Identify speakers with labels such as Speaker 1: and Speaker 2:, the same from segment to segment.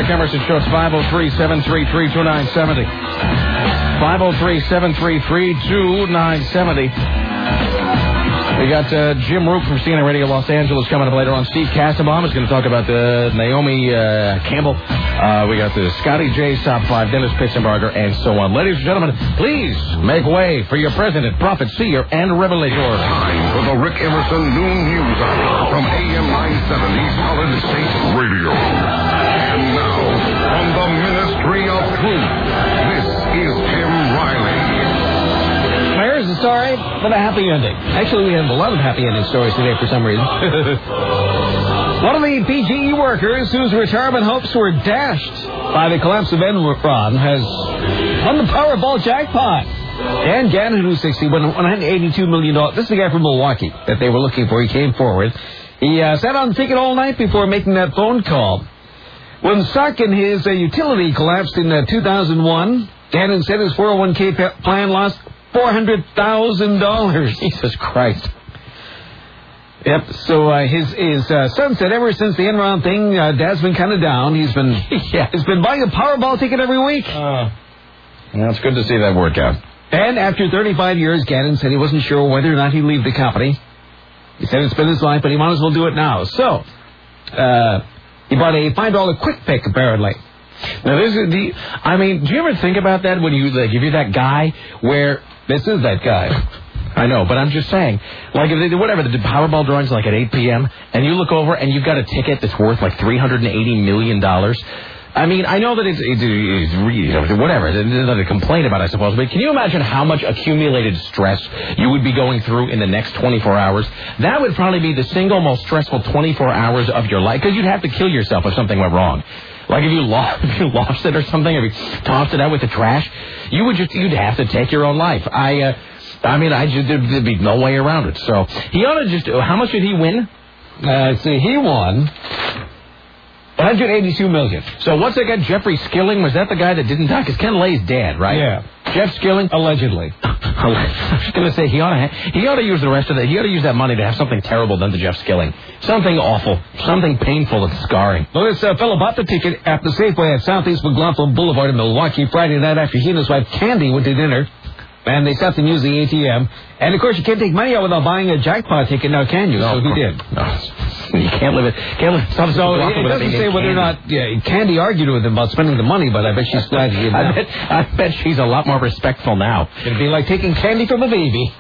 Speaker 1: Emerson Show. It's 503-733-2970. 503-733-2970. We got Jim Roop from CNN Radio Los Angeles coming up later on. Steve Kassenbaum is going to talk about Naomi Campbell. We got the Scotty J Top 5, Dennis Pitzenbarger, and so on. Ladies and gentlemen, please make way for your president, prophet, seer, and revelator.
Speaker 2: Time for the Rick Emerson Noon News Hour from AM 970 Solid State Radio. And now, from the Ministry of Truth, this is Tim Riley.
Speaker 3: Here's the story with a happy ending. Actually, we have a lot of happy ending stories today for some reason. One of the PGE workers whose retirement hopes were dashed by the collapse of Enron has won the Powerball jackpot. Dan Gannon, who's 60, won $182 million. This is the guy from Milwaukee that they were looking for. He came forward. He sat on the ticket all night before making that phone call. When stock in his utility collapsed in 2001, Gannon said his 401k plan lost $400,000.
Speaker 1: Jesus Christ.
Speaker 3: Yep. So his son said ever since the Enron thing, Dad's been kind of down. He's been buying a Powerball ticket every week.
Speaker 1: It's good to see that work out.
Speaker 3: And after 35 years, Gannon said he wasn't sure whether or not he'd leave the company. He said it's been his life, but he might as well do it now. So he bought a $5 quick pick, apparently.
Speaker 1: Now, this is do you ever think about that when you give you that guy where this is that guy? I know, but I'm just saying, like, if they do whatever, the Powerball drawing's like at 8 p.m., and you look over and you've got a ticket that's worth like $380 million. I mean, I know that it's whatever, there's nothing to complain about, I suppose, but can you imagine how much accumulated stress you would be going through in the next 24 hours? That would probably be the single most stressful 24 hours of your life, because you'd have to kill yourself if something went wrong. Like if you lost it or something, or you tossed it out with the trash, you'd have to take your own life. There'd be no way around it. So he ought to how much did he win?
Speaker 3: He won $182 million.
Speaker 1: So what's that guy, Jeffrey Skilling? Was that the guy that didn't die? Because Ken Lay's dead, right?
Speaker 3: Yeah.
Speaker 1: Jeff Skilling?
Speaker 3: Allegedly.
Speaker 1: I was going to say, he ought to use the rest of that. He ought to use that money to have something terrible done to Jeff Skilling. Something awful. Something painful and scarring.
Speaker 3: Well, this fellow bought the ticket at the Safeway at Southeast McLaughlin Boulevard in Milwaukee Friday night after he and his wife Candy went to dinner. And they stopped and used the ATM. And, of course, you can't take money out without buying a jackpot ticket now, can you?
Speaker 1: No,
Speaker 3: so he did.
Speaker 1: No. You can't live it. So it
Speaker 3: doesn't say whether or not Candy argued with him about spending the money, but I bet she's glad he did that.
Speaker 1: I bet she's a lot more respectful now.
Speaker 3: It'd be like taking candy from a baby.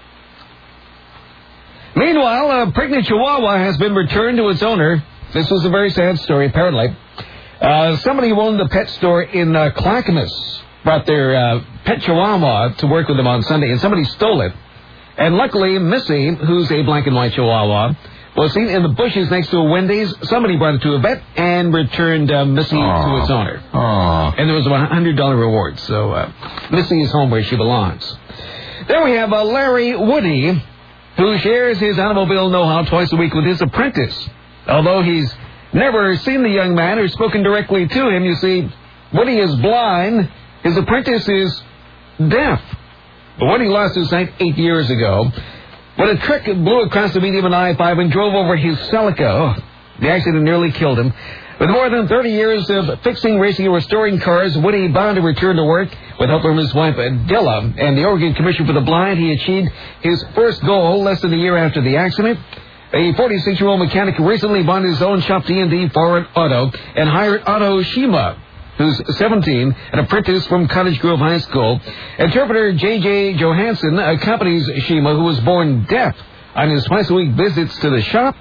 Speaker 3: Meanwhile, a pregnant Chihuahua has been returned to its owner. This was a very sad story, apparently. Somebody who owned the pet store in Clackamas brought their pet Chihuahua to work with them on Sunday, and somebody stole it. And luckily, Missy, who's a black and white Chihuahua, was seen in the bushes next to a Wendy's. Somebody brought it to a vet and returned Missy to its owner.
Speaker 1: Aww.
Speaker 3: And there was a $100 reward. So Missy is home where she belongs. Then we have Larry Woody, who shares his automobile know-how twice a week with his apprentice. Although he's never seen the young man or spoken directly to him, you see, Woody is blind. His apprentice is deaf. But Woody lost his sight 8 years ago when a truck blew across the median on I-5 and drove over his Celica. The accident nearly killed him. With more than 30 years of fixing, racing, and restoring cars, Woody bound to return to work. With help from his wife, Dilla, and the Oregon Commission for the Blind, he achieved his first goal less than a year after the accident. A 46-year-old mechanic recently bought his own shop, D&D Forward Auto, and hired Otto Shima, who's 17, an apprentice from Cottage Grove High School. Interpreter J.J. Johansson accompanies Shima, who was born deaf, on his twice-a-week visits to the shop.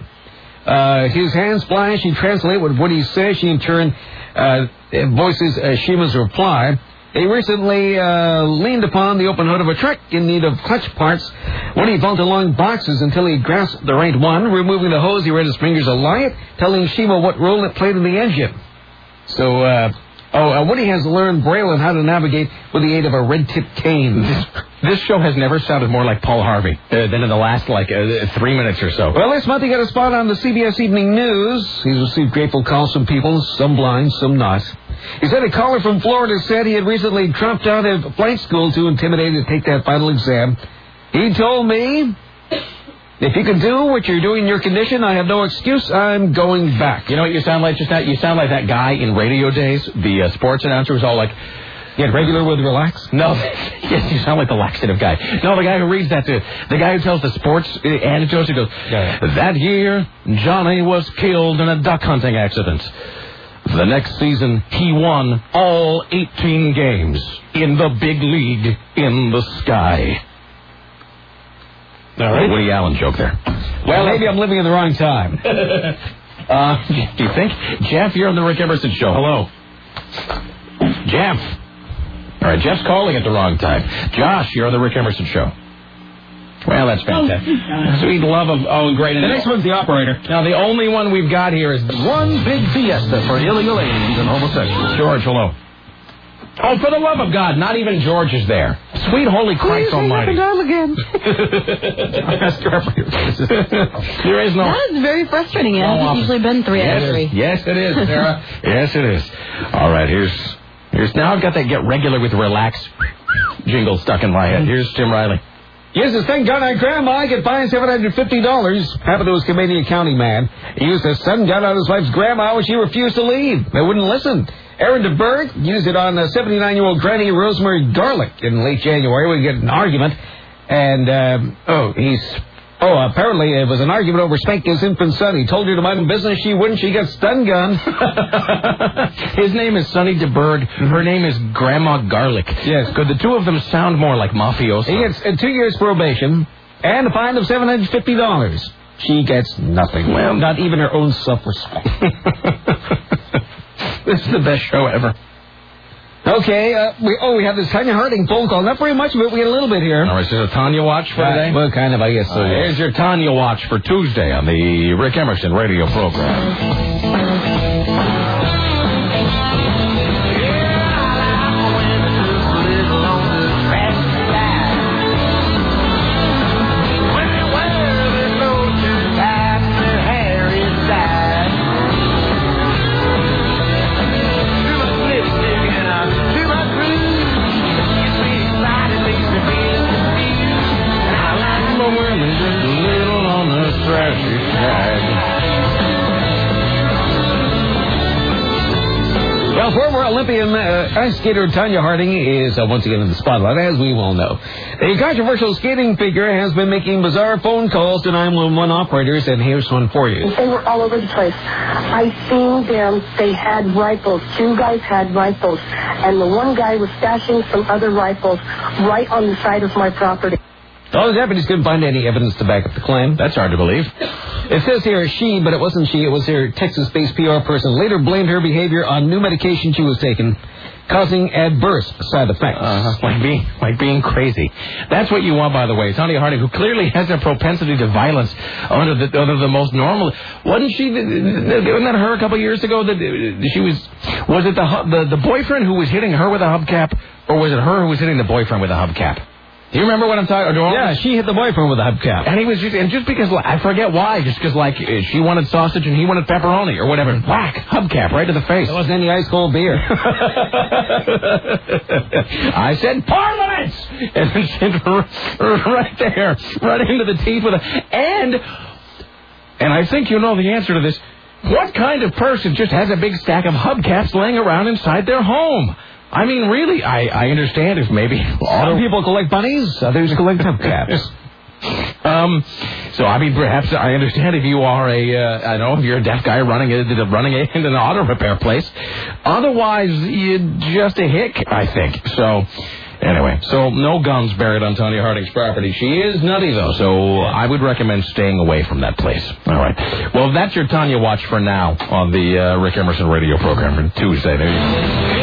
Speaker 3: His hands flash. He translates what Woody says. She, in turn, voices Shima's reply. They recently leaned upon the open hood of a truck in need of clutch parts. Woody felt along boxes until he grasped the right one. Removing the hose, he read his fingers alight, telling Shima what role it played in the engine. So, Woody has learned Braille and how to navigate with the aid of a red-tipped cane.
Speaker 1: This show has never sounded more like Paul Harvey than in the last, 3 minutes or so.
Speaker 3: Well, this month he got a spot on the CBS Evening News. He's received grateful calls from people, some blind, some not. He said a caller from Florida said he had recently dropped out of flight school too intimidated to take that final exam. He told me If you can do what you're doing in your condition, I have no excuse. I'm going back.
Speaker 1: You know what you sound like just now? You sound like that guy in radio days, the sports announcer was all like,
Speaker 3: Get regular with relax?
Speaker 1: no, yes, you sound like the laxative guy. No, the guy who reads that, the guy who tells the sports anecdotes, he goes, that year, Johnny was killed in a duck hunting accident. The next season, he won all 18 games in the big league in the sky. All right. Woody Allen joke there.
Speaker 3: Well, maybe I'm living in the wrong time.
Speaker 1: Do you think? Jeff, you're on the Rick Emerson Show. Hello. Jeff. All right, Jeff's calling at the wrong time. Josh, you're on the Rick Emerson Show. Well, that's fantastic. Sweet love of, great.
Speaker 3: The next one's the operator.
Speaker 1: Now, the only one we've got here is
Speaker 3: One big fiesta for illegal aliens and homosexuals.
Speaker 1: George, hello. Oh, for the love of God, not even George is there. Sweet holy Christ almighty.
Speaker 3: again.
Speaker 1: There is no...
Speaker 4: That is very frustrating. It hasn't usually been 3 out of 3.
Speaker 1: Yes, it is, Sarah. Yes, it is. All right, here's now I've got that get regular with relax jingle stuck in my head. Here's Tim Riley.
Speaker 3: Used a stun gun on Grandma, get fined $750. Happened to his Canadian County man. He used a stun gun on his wife's grandma when she refused to leave. They wouldn't listen. Aaron DeBerg used it on 79-year-old Granny Rosemary Garlick in late January. We get an argument. And, apparently it was an argument over spanking his infant son. He told her to mind business. She wouldn't. She got stun gun.
Speaker 1: His name is Sonny DeBerg. Her name is Grandma Garlic.
Speaker 3: Yes.
Speaker 1: Could the two of them sound more like mafiosos?
Speaker 3: He gets 2 years probation and a fine of $750. She gets nothing. Well, not even her own self-respect.
Speaker 1: This is the best show ever.
Speaker 3: Okay, we have this Tanya Harding phone call. Not very much of it. We get a little bit here.
Speaker 1: All right, so the Tanya Watch for today?
Speaker 3: Well, kind of, I guess so.
Speaker 1: Here's your Tanya Watch for Tuesday on the Rick Emerson radio program.
Speaker 3: Well, former Olympian ice skater Tanya Harding is once again in the spotlight, as we all know. The controversial skating figure has been making bizarre phone calls to 911 operators, and here's one for you.
Speaker 5: They were all over the place. I seen them. They had rifles. 2 guys had rifles, and the one guy was stashing some other rifles right on the side of my property.
Speaker 3: All the deputies couldn't find any evidence to back up the claim.
Speaker 1: That's hard to believe.
Speaker 3: It says here she, but it wasn't she. It was her Texas-based PR person. Later blamed her behavior on new medication she was taking, causing adverse side effects.
Speaker 1: Like being crazy. That's what you want, by the way. Tanya Harding, who clearly has a propensity to violence under the most normal. Wasn't she? Wasn't that her a couple years ago? That she was it the boyfriend who was hitting her with a hubcap, or was it her who was hitting the boyfriend with a hubcap? Do you remember what I'm talking about?
Speaker 3: Yeah, she hit the boyfriend with a hubcap.
Speaker 1: And he was just because, I forget why, just because, she wanted sausage and he wanted pepperoni or whatever. Whack, hubcap right to the face.
Speaker 3: There wasn't any ice cold beer.
Speaker 1: I said, Parliament! And it's right there, right into the teeth with and I think you know the answer to this. What kind of person just has a big stack of hubcaps laying around inside their home? I mean, really, I understand if maybe...
Speaker 3: Some people collect bunnies, others collect hubcaps.
Speaker 1: So, I mean, perhaps I understand if you are if you're a deaf guy running in an auto repair place. Otherwise, you're just a hick, I think. So, anyway, no guns buried on Tanya Harding's property. She is nutty, though, so I would recommend staying away from that place. All right. Well, that's your Tanya Watch for now on the Rick Emerson radio program for Tuesday. There you go.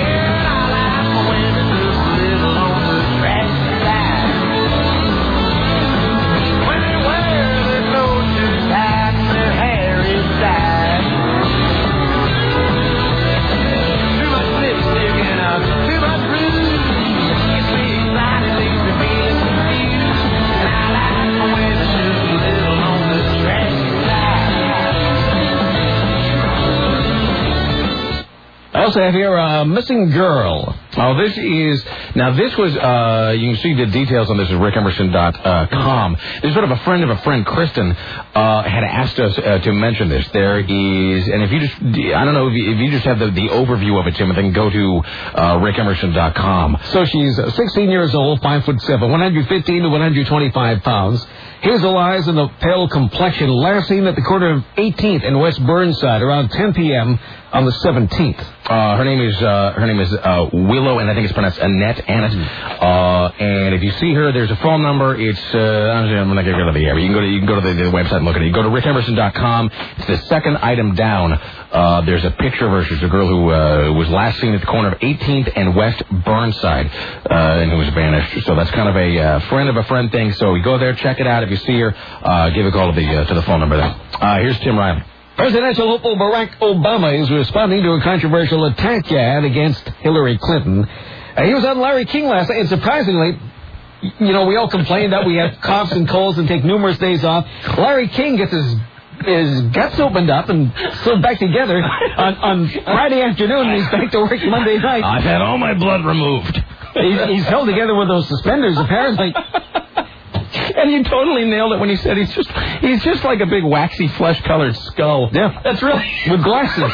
Speaker 3: I also also have here a missing girl.
Speaker 1: Oh, this was, you can see the details on this at rickemerson.com. There's sort of a friend, Kristen, had asked us to mention this. There is, and if you just, I don't know, if you just have the overview of it, Tim, then go to rickemerson.com.
Speaker 3: So she's 16 years old, 5'7", 115 to 125 pounds. Hazel eyes and a pale complexion. Last seen at the corner of 18th and West Burnside around 10 p.m. on the 17th.
Speaker 1: Her name is Willow, and I think it's pronounced Annette. And if you see her, there's a phone number. It's I'm not going to go to the area. You can go to the website and look at it. You go to rickemerson.com. It's the second item down. There's a picture of her. She's a girl who was last seen at the corner of 18th and West Burnside, and who was vanished. So that's kind of a friend of a friend thing. So you go there, check it out. If you see her, give a call to the phone number there. Here's Tim Riley.
Speaker 3: Presidential hopeful Barack Obama is responding to a controversial attack ad against Hillary Clinton. He was on Larry King last night, and surprisingly, we all complain that we have coughs and colds and take numerous days off. Larry King gets his guts opened up and sewed back together on Friday afternoon, and he's back to work Monday night.
Speaker 1: I've had all my blood removed.
Speaker 3: He's held together with those suspenders, apparently.
Speaker 1: And you totally nailed it when you said he's just like a big waxy flesh-colored skull.
Speaker 3: Yeah,
Speaker 1: that's really
Speaker 3: with glasses.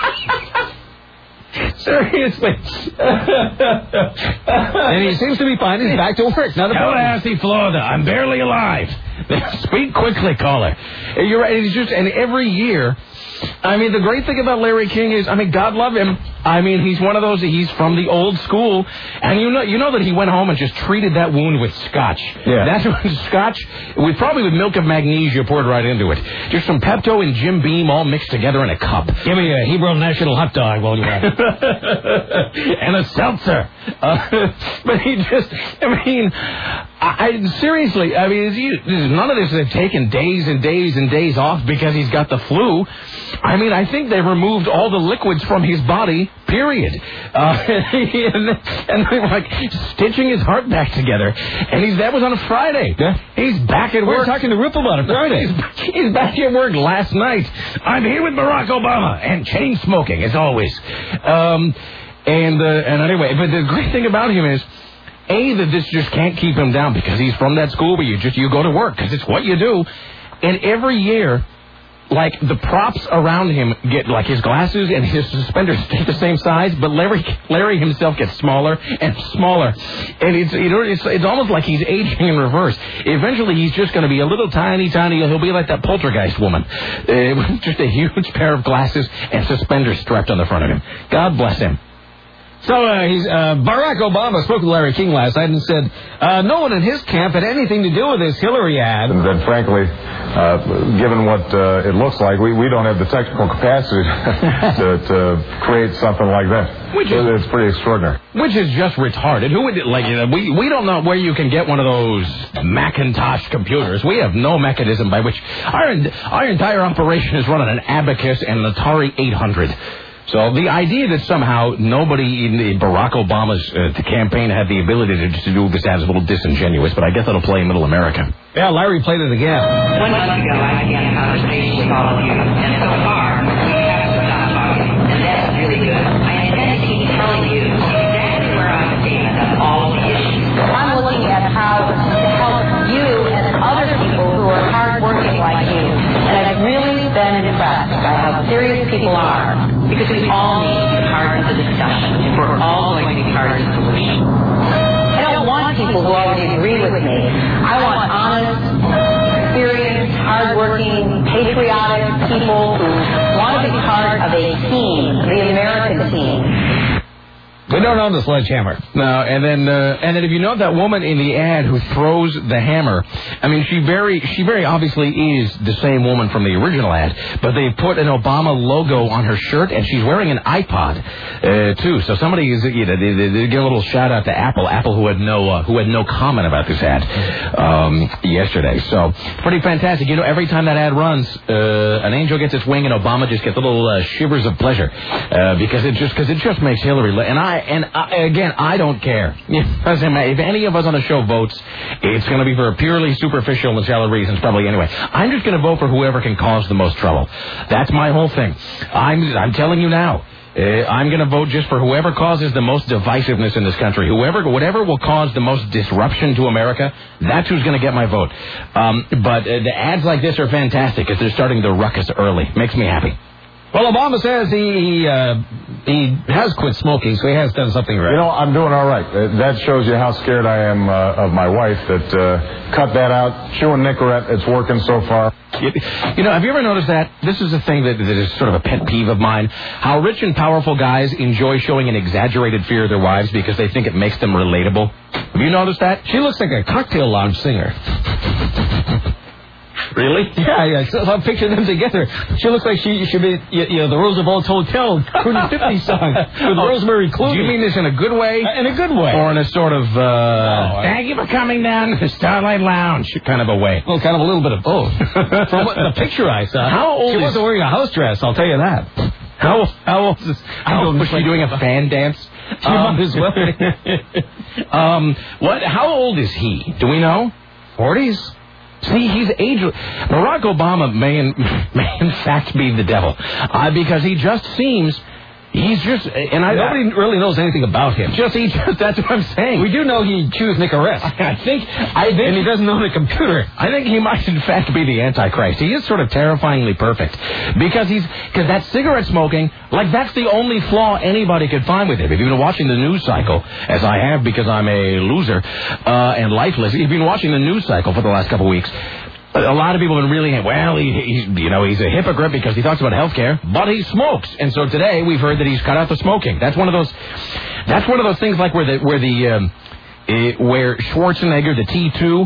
Speaker 1: Seriously.
Speaker 3: And he seems to be fine. He's back to work.
Speaker 1: Tallahassee, Florida. I'm barely alive. Speak quickly, caller. You're right. It's just, and every year, I mean, the great thing about Larry King is, I mean, God love him. I mean, he's one of those, he's from the old school. And you know that he went home and just treated that wound with scotch.
Speaker 3: Yeah.
Speaker 1: That's scotch, probably with milk of magnesia poured right into it. Just some Pepto and Jim Beam all mixed together in a cup.
Speaker 3: Give me a Hebrew National hot dog while you're at it.
Speaker 1: And a seltzer. But he just, seriously, none of this has taken days and days and days off because he's got the flu. I mean, I think they removed all the liquids from his body, period. And they were like stitching his heart back together. And that was on a Friday.
Speaker 3: Yeah.
Speaker 1: He's back at work.
Speaker 3: We were talking to Rip about it Friday.
Speaker 1: He's back at work last night. I'm here with Barack Obama and chain smoking, as always. And anyway, but the great thing about him is, that this just can't keep him down because he's from that school where you go to work because it's what you do. And every year, like, the props around him get, like, his glasses and his suspenders stay the same size, but Larry himself gets smaller and smaller. And it's almost like he's aging in reverse. Eventually, he's just going to be a little tiny, he'll be like that poltergeist woman. With just a huge pair of glasses and suspenders strapped on the front of him. God bless him.
Speaker 3: So Barack Obama spoke to Larry King last night and said no one in his camp had anything to do with this Hillary ad.
Speaker 6: And that, frankly, given what it looks like, we don't have the technical capacity to create something like that. It's pretty extraordinary.
Speaker 1: Which is just retarded. Who would we don't know where you can get one of those Macintosh computers. We have no mechanism by which our entire operation is run on an Abacus and an Atari 800. So the idea that somehow nobody in Barack Obama's campaign had the ability to do this ad is a little disingenuous, but I guess that'll play in Middle America.
Speaker 3: Yeah, Larry played it again.
Speaker 7: 1 month ago, I began a conversation with all of you, and so far, we haven't stopped talking, and that's really good. I intend to keep telling you exactly where I stand on all the issues.
Speaker 5: I'm looking at how to help you and other people who are hardworking like you. And I've really been impressed by how serious people are.
Speaker 7: Because we all need to be part of the discussion, if we're all going to be part of the solution.
Speaker 5: I don't want people who already agree with me. I want honest, experienced, hardworking, patriotic people who want to be part of a team, the American team.
Speaker 3: We don't own the sledgehammer.
Speaker 1: No, and then if you know that woman in the ad who throws the hammer, I mean, she very obviously is the same woman from the original ad, but they put an Obama logo on her shirt, and she's wearing an iPod too. So somebody is, they get a little shout out to Apple who had no comment about this ad yesterday. So pretty fantastic. Every time that ad runs, an angel gets its wing, and Obama just gets little shivers of pleasure because it just makes Hillary. And I don't care. If any of us on the show votes, it's going to be for purely superficial and shallow reasons, probably anyway. I'm just going to vote for whoever can cause the most trouble. That's my whole thing. I'm telling you now. I'm going to vote just for whoever causes the most divisiveness in this country. Whatever will cause the most disruption to America, that's who's going to get my vote. But the ads like this are fantastic because they're starting the ruckus early. Makes me happy.
Speaker 3: Well, Obama says he has quit smoking, so he has done something right.
Speaker 6: You know, I'm doing all right. That shows you how scared I am of my wife that cut that out. Chewing Nicorette, it's working so far.
Speaker 1: You know, have you ever noticed that? This is a thing that is sort of a pet peeve of mine. How rich and powerful guys enjoy showing an exaggerated fear of their wives because they think it makes them relatable. Have you noticed that?
Speaker 3: She looks like a cocktail lounge singer.
Speaker 1: Really?
Speaker 3: Yeah. So I picture them together. She looks like she should be, the Roosevelt Hotel crooning 50 song with Rosemary Clooney.
Speaker 1: Do you mean this in a good way?
Speaker 3: In a good way.
Speaker 1: Or in a sort of, thank you for coming down to the Starlight Lounge kind of a way?
Speaker 3: Well, kind of a little bit of both. From the picture I saw,
Speaker 1: how old
Speaker 3: she wasn't wearing a house dress, I'll tell you that.
Speaker 1: How old is this? Was she doing a fan dance?
Speaker 3: She might as well.
Speaker 1: How old is he? Do we know?
Speaker 3: 40s?
Speaker 1: See, he's ageless. Barack Obama may in fact be the devil, because he just seems. He's just,
Speaker 3: nobody really knows anything about him.
Speaker 1: That's what I'm saying.
Speaker 3: We do know he chews Nicorette.
Speaker 1: I think,
Speaker 3: and he doesn't own a computer.
Speaker 1: I think he might in fact be the Antichrist. He is sort of terrifyingly perfect because that cigarette smoking, like that's the only flaw anybody could find with him. If you've been watching the news cycle, as I have because I'm a loser and lifeless, if you've been watching the news cycle for the last couple of weeks. A lot of people have been really, he's a hypocrite because he talks about health care, but he smokes. And so today we've heard that he's cut out the smoking. That's one of those things like where Schwarzenegger, the T2,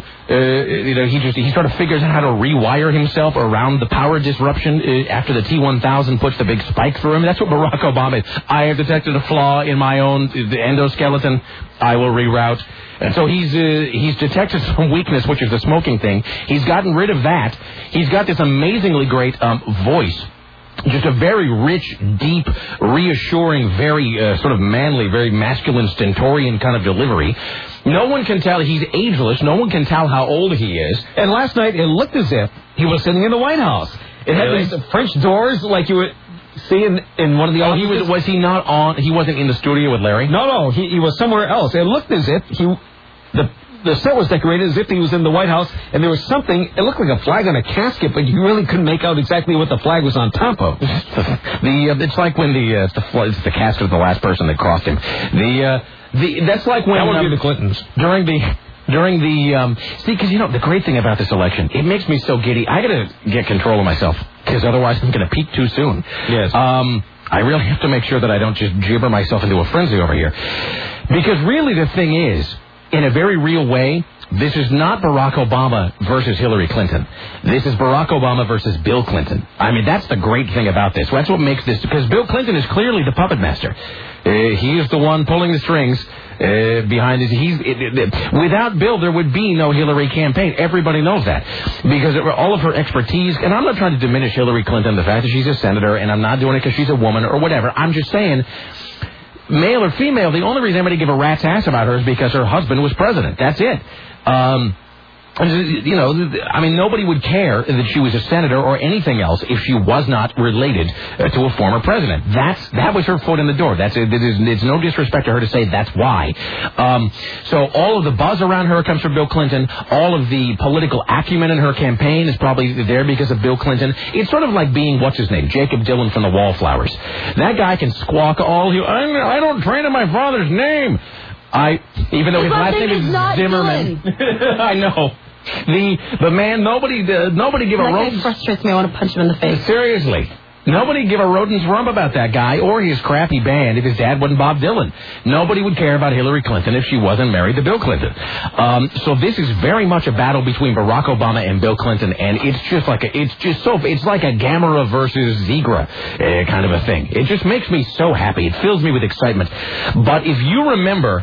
Speaker 1: he sort of figures out how to rewire himself around the power disruption after the T-1000 puts the big spike through him. That's what Barack Obama is. I have detected a flaw in my own endoskeleton. I will reroute. And so he's detected some weakness, which is the smoking thing. He's gotten rid of that. He's got this amazingly great voice. Just a very rich, deep, reassuring, very sort of manly, very masculine, stentorian kind of delivery. No one can tell. He's ageless. No one can tell how old he is.
Speaker 3: And last night it looked as if he was sitting in the White House. It had these French doors like you would see in one of the offices.
Speaker 1: Was he not on? He wasn't in the studio with Larry?
Speaker 3: No. He was somewhere else. It looked as if the set was decorated as if he was in the White House, and there was something, it looked like a flag on a casket, but you really couldn't make out exactly what the flag was on top of.
Speaker 1: It's like when it's the casket of the last person that crossed him. That's like when...
Speaker 3: That would be the Clintons.
Speaker 1: During the because the great thing about this election, it makes me so giddy. I got to get control of myself, because otherwise I'm going to peak too soon.
Speaker 3: Yes.
Speaker 1: I really have to make sure that I don't just gibber myself into a frenzy over here. Because really the thing is, in a very real way, this is not Barack Obama versus Hillary Clinton. This is Barack Obama versus Bill Clinton. I mean, that's the great thing about this. That's what makes this, because Bill Clinton is clearly the puppet master. He is the one pulling the strings behind it. Without Bill, there would be no Hillary campaign. Everybody knows that. Because all of her expertise, and I'm not trying to diminish Hillary Clinton, the fact that she's a senator, and I'm not doing it because she's a woman or whatever. I'm just saying, male or female, the only reason anybody give a rat's ass about her is because her husband was president. That's it. Nobody would care that she was a senator or anything else if she was not related to a former president. That was her foot in the door. It's no disrespect to her to say that's why. So all of the buzz around her comes from Bill Clinton. All of the political acumen in her campaign is probably there because of Bill Clinton. It's sort of like being, what's his name, Jacob Dylan from the Wallflowers. That guy can squawk I don't train in my father's name. Even though his last name is Zimmerman. I know. The man, nobody give a rodent's...
Speaker 4: That frustrates me. I want to punch him in the face.
Speaker 1: Seriously. Nobody give a rodent's rump about that guy or his crappy band if his dad wasn't Bob Dylan. Nobody would care about Hillary Clinton if she wasn't married to Bill Clinton. So this is very much a battle between Barack Obama and Bill Clinton, and it's like a Gamera versus Zigra kind of a thing. It just makes me so happy. It fills me with excitement. But if you remember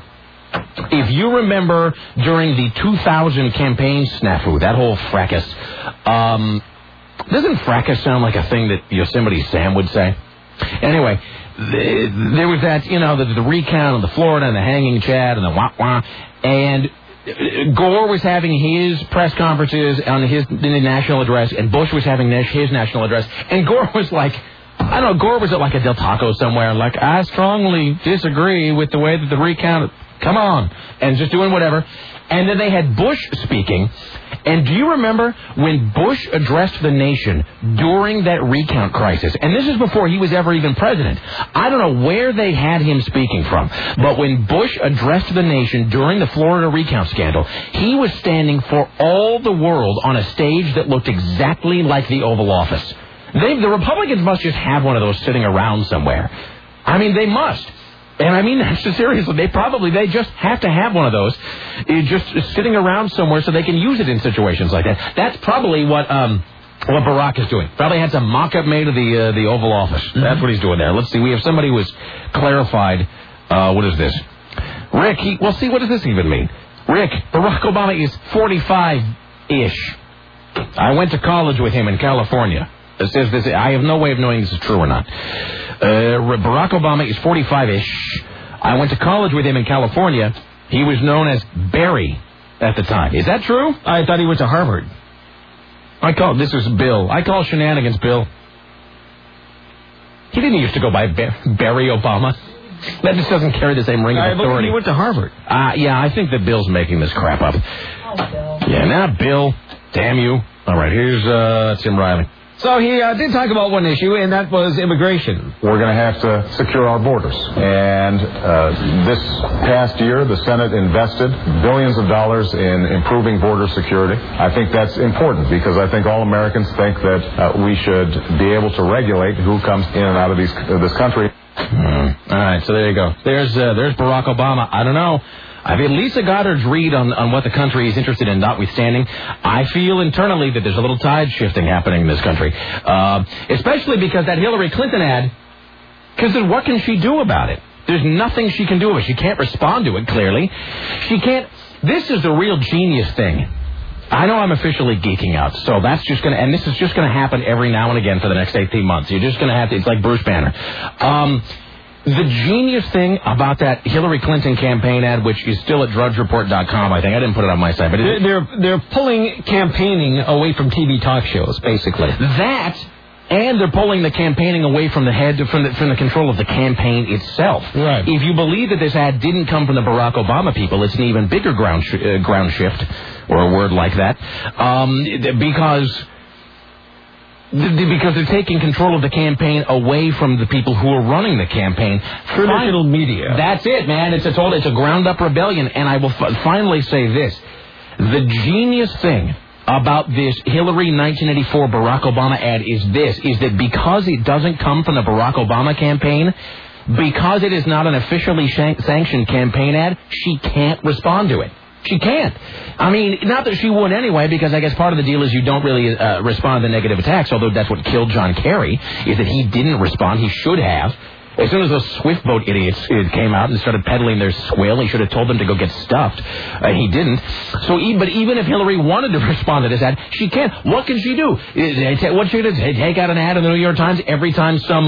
Speaker 1: during the 2000 campaign snafu, that whole fracas, doesn't fracas sound like a thing that Yosemite Sam would say? Anyway, there was that, the recount of the Florida and the hanging Chad and the wah-wah, and Gore was having his press conferences in the national address, and Bush was having his national address, and Gore was like, I don't know, Gore was at like a Del Taco somewhere, like, I strongly disagree with the way that the recount, come on, and just doing whatever. And then they had Bush speaking. And do you remember when Bush addressed the nation during that recount crisis? And this is before he was ever even president. I don't know where they had him speaking from. But when Bush addressed the nation during the Florida recount scandal, he was standing for all the world on a stage that looked exactly like the Oval Office. The Republicans must just have one of those sitting around somewhere. I mean, they must. And I mean that seriously. They just have to have one of those just sitting around somewhere so they can use it in situations like that. That's probably what Barack is doing. Probably had some mock-up made of the Oval Office. Mm-hmm. That's what he's doing there. Let's see. We have somebody who has clarified. What is this? Rick, what does this even mean? Rick, Barack Obama is 45-ish. I went to college with him in California. It says this. I have no way of knowing this is true or not. Barack Obama is 45-ish. I went to college with him in California. He was known as Barry at the time. Is that true?
Speaker 3: I thought he went to Harvard.
Speaker 1: This was Bill. I call shenanigans Bill. He didn't used to go by Barry Obama. That just doesn't carry the same ring of authority.
Speaker 3: He went to Harvard.
Speaker 1: Yeah, I think that Bill's making this crap up.
Speaker 4: Oh, Bill.
Speaker 1: Yeah, now Bill. Damn you. All right, here's Tim Riley.
Speaker 3: So he did talk about one issue, and that was immigration.
Speaker 6: We're going to have to secure our borders. And this past year, the Senate invested billions of dollars in improving border security. I think that's important because I think all Americans think that we should be able to regulate who comes in and out of this country.
Speaker 1: All right, so there you go. There's Barack Obama. I don't know. I mean, Lisa Goddard's read on what the country is interested in notwithstanding, I feel internally that there's a little tide shifting happening in this country. Especially because that Hillary Clinton ad, because then what can she do about it? There's nothing she can do about it. She can't respond to it, clearly. She can't. This is the real genius thing. I know I'm officially geeking out, so that's just going to, and this is just going to happen every now and again for the next 18 months. You're just going to have to, it's like Bruce Banner. The genius thing about that Hillary Clinton campaign ad, which is still at drudgereport.com, I think. I didn't put it on my site. But
Speaker 3: they're pulling campaigning away from TV talk shows, basically.
Speaker 1: That, and they're pulling the campaigning away from from the control of the campaign itself.
Speaker 3: Right.
Speaker 1: If you believe that this ad didn't come from the Barack Obama people, it's an even bigger ground shift, or a word like that, because they're taking control of the campaign away from the people who are running the campaign.
Speaker 3: Traditional media.
Speaker 1: That's it, man. It's a ground-up rebellion. And I will finally say this. The genius thing about this Hillary 1984 Barack Obama ad is that because it doesn't come from the Barack Obama campaign, because it is not an officially sanctioned campaign ad, she can't respond to it. She can't. I mean, not that she would anyway, because I guess part of the deal is you don't really respond to negative attacks, although that's what killed John Kerry, is that he didn't respond. He should have. As soon as those Swift boat idiots came out and started peddling their swill, he should have told them to go get stuffed. He didn't. So, but even if Hillary wanted to respond to this ad, she can't. What can she do? What she does? Take out an ad in the New York Times every time some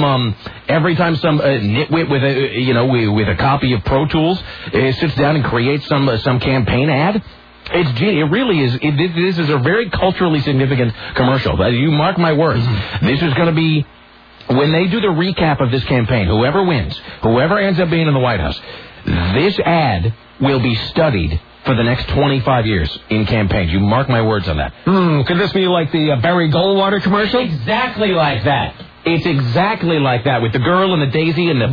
Speaker 1: nitwit with a copy of Pro Tools sits down and creates some campaign ad. It's genius. It really is. This is a very culturally significant commercial. You mark my words. This is going to be. When they do the recap of this campaign, whoever wins, whoever ends up being in the White House, this ad will be studied for the next 25 years in campaigns. You mark my words on that.
Speaker 3: Could this be like the Barry Goldwater commercial?
Speaker 1: Exactly like that. It's exactly like that with the girl and the daisy and the...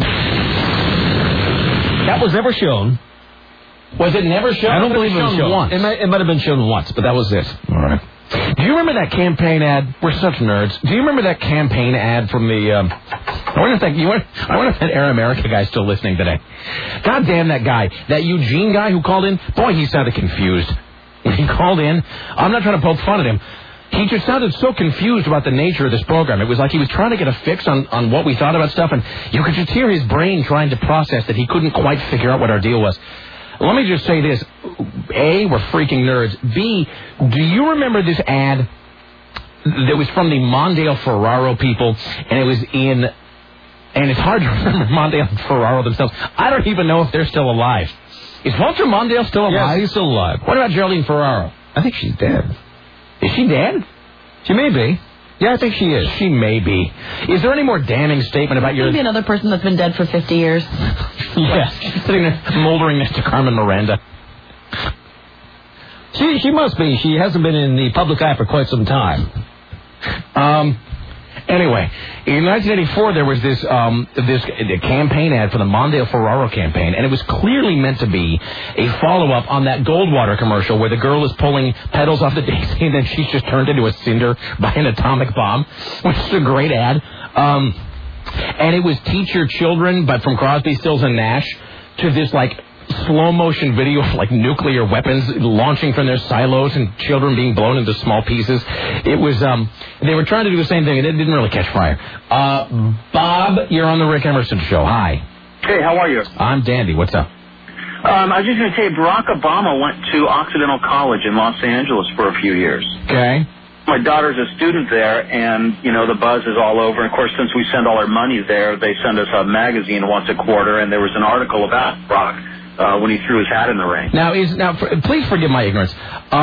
Speaker 3: That was never shown.
Speaker 1: Was it never shown?
Speaker 3: I don't believe it was shown
Speaker 1: once.
Speaker 3: It might have been shown once, but that was it.
Speaker 1: All right. Do you remember that campaign ad? We're such nerds. Do you remember that campaign ad from the... I wonder if that Air America guy's still listening today. God damn that guy. That Eugene guy who called in. Boy, he sounded confused. When he called in, I'm not trying to poke fun at him. He just sounded so confused about the nature of this program. It was like he was trying to get a fix on what we thought about stuff, and you could just hear his brain trying to process that he couldn't quite figure out what our deal was. Let me just say this. A, we're freaking nerds. B, do you remember this ad that was from the Mondale Ferraro people, and it was in... And it's hard to remember Mondale and Ferraro themselves. I don't even know if they're still alive. Is Walter Mondale still alive?
Speaker 3: Yeah, he's still alive.
Speaker 1: What about Geraldine Ferraro?
Speaker 3: I think she's dead.
Speaker 1: Is she dead?
Speaker 3: She may be. Yeah, I think she is.
Speaker 1: She may be. Is there any more damning statement about your...
Speaker 4: Maybe another person that's been dead for 50 years.
Speaker 1: Yes. Sitting there moldering next to Carmen Miranda.
Speaker 3: She must be. She hasn't been in the public eye for quite some time.
Speaker 1: Anyway, in 1984, there was this campaign ad for the Mondale Ferraro campaign, and it was clearly meant to be a follow-up on that Goldwater commercial where the girl is pulling petals off the daisy and then she's just turned into a cinder by an atomic bomb, which is a great ad. And it was Teach Your Children, but from Crosby, Stills, and Nash, to this, like, slow-motion video of, like, nuclear weapons launching from their silos and children being blown into small pieces. It was, they were trying to do the same thing, and it didn't really catch fire. Bob, you're on the Rick Emerson Show. Hi.
Speaker 8: Hey, how are you?
Speaker 1: I'm dandy. What's up?
Speaker 8: I was just going to say, Barack Obama went to Occidental College in Los Angeles for a few years.
Speaker 1: Okay.
Speaker 8: My daughter's a student there, and, you know, the buzz is all over. And, of course, since we send all our money there, they send us a magazine once a quarter, and there was an article about Barack when he threw his hat in the ring.
Speaker 1: Please forgive my ignorance.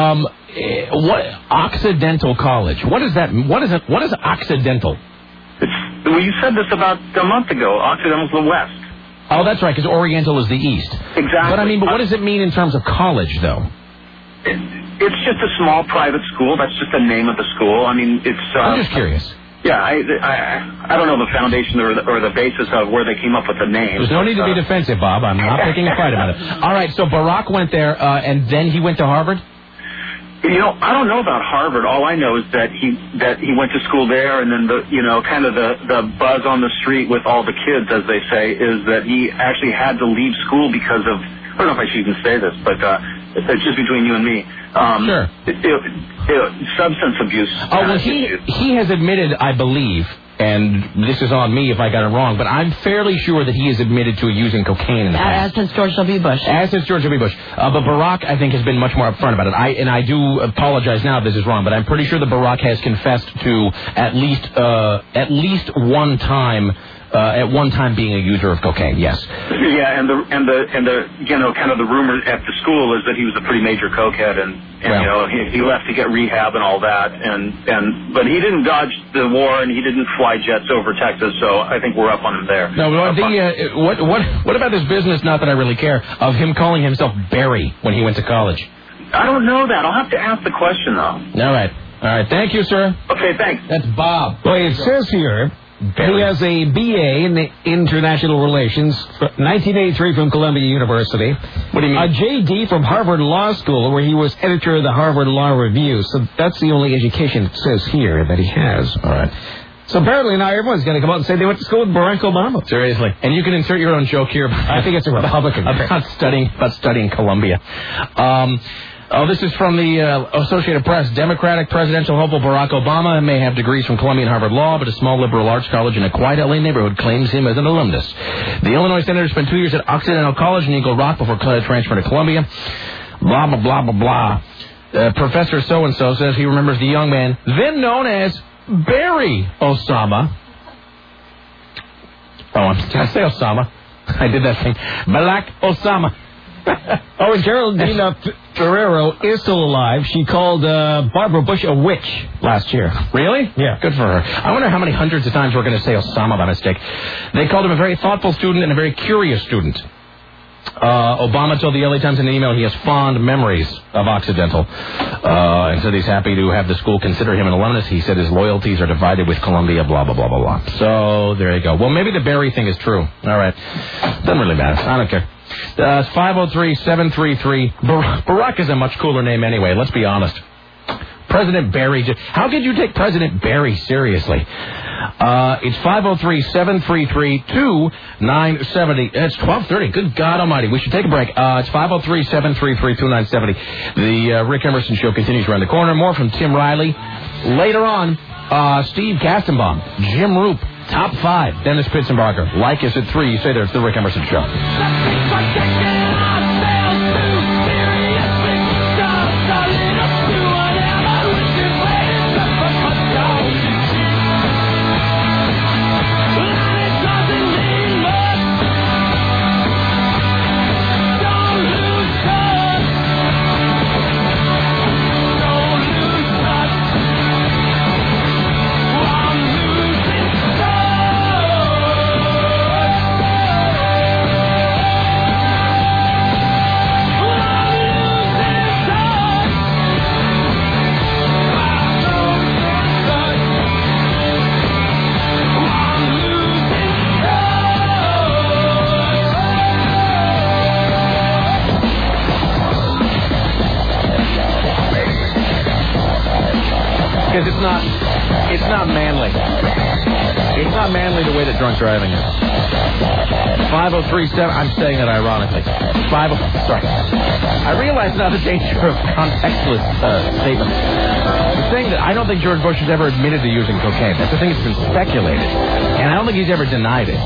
Speaker 1: What Occidental College? What is that? What is Occidental?
Speaker 8: Well, you said this about a month ago. Occidental's the West.
Speaker 1: Oh, that's right, because Oriental is the East.
Speaker 8: Exactly.
Speaker 1: But what does it mean in terms of college, though?
Speaker 8: It's just a small private school. That's just the name of the school. I mean, it's...
Speaker 1: I'm just curious.
Speaker 8: Yeah, I don't know the foundation or the basis of where they came up with the name.
Speaker 1: There's no need to be defensive, Bob. I'm not picking a fight about it. All right, so Barack went there, and then he went to Harvard?
Speaker 8: You know, I don't know about Harvard. All I know is that he went to school there, and then the buzz on the street with all the kids, as they say, is that he actually had to leave school because of, I don't know if I should even say this, but it's just between you and me.
Speaker 1: Sure.
Speaker 8: Substance abuse.
Speaker 1: Oh, well, he has admitted, I believe, and this is on me if I got it wrong, but I'm fairly sure that he has admitted to using cocaine in the past.
Speaker 4: As has George W. Bush.
Speaker 1: As has George W. Bush. But Barack, I think, has been much more upfront about it. I do apologize now if this is wrong, but I'm pretty sure that Barack has confessed to at least one time. At one time being a user of cocaine, yes.
Speaker 8: Yeah, and the you know, kind of the rumor at the school is that he was a pretty major cokehead, and you know, he left to get rehab and all that, but he didn't dodge the war and he didn't fly jets over Texas, so I think we're up on him there.
Speaker 1: No, what about this business? Not that I really care, of him calling himself Barry when he went to college.
Speaker 8: I don't know that. I'll have to ask the question though.
Speaker 1: All right. Thank you, sir.
Speaker 8: Okay, thanks.
Speaker 1: That's Bob.
Speaker 3: Well, it says here.
Speaker 1: Barry.
Speaker 3: He has a BA in International Relations, 1983 from Columbia University.
Speaker 1: What do you mean?
Speaker 3: A JD from Harvard Law School, where he was editor of the Harvard Law Review. So that's the only education it says here that he has.
Speaker 1: All right.
Speaker 3: So apparently now everyone's going to come out and say they went to school with Barack Obama.
Speaker 1: Seriously. And you can insert your own joke here.
Speaker 3: I think it's a Republican.
Speaker 1: about studying Columbia. This is from the Associated Press. Democratic presidential hopeful Barack Obama may have degrees from Columbia and Harvard Law, but a small liberal arts college in a quiet L.A. neighborhood claims him as an alumnus. The Illinois senator spent 2 years at Occidental College in Eagle Rock before transferring to Columbia. Blah, blah, blah, blah, blah. Professor so-and-so says he remembers the young man, then known as Barry Osama. Did I say Osama? I did that thing. Barack Osama.
Speaker 3: And Geraldine Ferrero is still alive. She called Barbara Bush a witch last year.
Speaker 1: Really?
Speaker 3: Yeah.
Speaker 1: Good for her. I wonder how many hundreds of times we're going to say Osama by mistake. They called him a very thoughtful student and a very curious student. Obama told the LA Times in an email he has fond memories of Occidental and said he's happy to have the school consider him an alumnus. He said his loyalties are divided with Columbia, blah, blah, blah, blah, blah. So there you go. Well, maybe the Barry thing is true. All right. Doesn't really matter. I don't care. It's 503-733. Barack is a much cooler name anyway, let's be honest. President Barry. How could you take President Barry seriously? It's 503-733-2970. It's 12:30. Good God Almighty. We should take a break. It's 503-733-2970. The Rick Emerson Show continues around the corner. More from Tim Riley. Later on, Steve Kastenbaum, Jim Roop, Top 5, Dennis Pitzenbarger. Like us at 3. You say there's the Rick Emerson Show. it's not manly. It's not manly the way that drunk driving is. 5037, I'm saying that ironically. Sorry. I realize now the danger of contextless statements. The thing that I don't think George Bush has ever admitted to using cocaine. That's the thing that's been speculated. And I don't think he's ever denied it.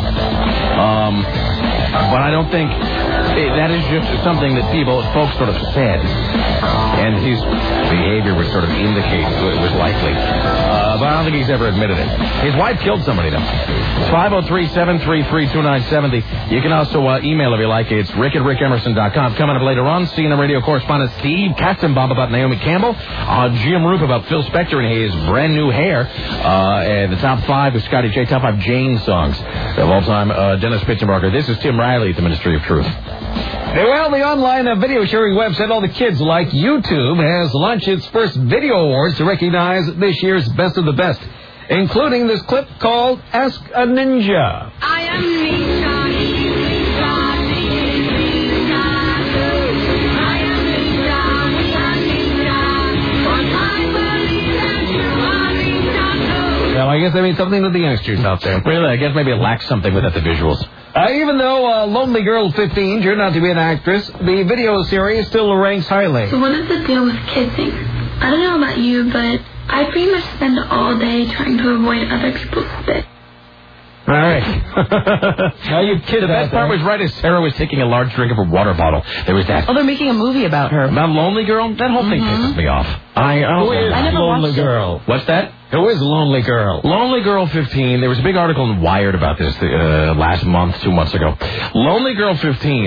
Speaker 1: But I don't think that is just something that folks sort of said. And his behavior would sort of indicate it was likely. But I don't think he's ever admitted it. His wife killed somebody, though. 503-733-2970. You can also email if you like. It's rick@rickemerson.com. Coming up later on, CNN radio correspondent Steve Katzenbaum about Naomi Campbell. Jim Roop about Phil Spector and his brand new hair. And the top 5 of Scotty J. Top 5 Jane songs of all time. Dennis Pitzenbarger. This is Tim Riley at the Ministry of Truth.
Speaker 3: Well, the online video sharing website all the kids like, YouTube, has launched its first video awards to recognize this year's best of the best, including this clip called Ask a Ninja.
Speaker 9: I am Ninja.
Speaker 3: Well, I guess that means something to the youngsters out there.
Speaker 1: Really, I guess maybe it lacks something without the visuals.
Speaker 3: Even though Lonely Girl 15 turned out to be an actress, the video series still ranks highly.
Speaker 10: So what is the deal with kissing? I don't know about you, but I pretty much spend all day trying to avoid other people's spit.
Speaker 1: All right.
Speaker 3: Now you kid
Speaker 1: The best part was right as Sarah was taking a large drink of her water bottle. There was that.
Speaker 4: Oh, they're making a movie about her.
Speaker 1: About Lonely Girl? That whole thing pisses me off. I
Speaker 4: never
Speaker 3: Lonely
Speaker 4: watched
Speaker 3: Girl.
Speaker 1: What's that?
Speaker 3: Who is Lonely Girl?
Speaker 1: Lonely Girl 15. There was a big article in Wired about this last month, 2 months ago. Lonely Girl 15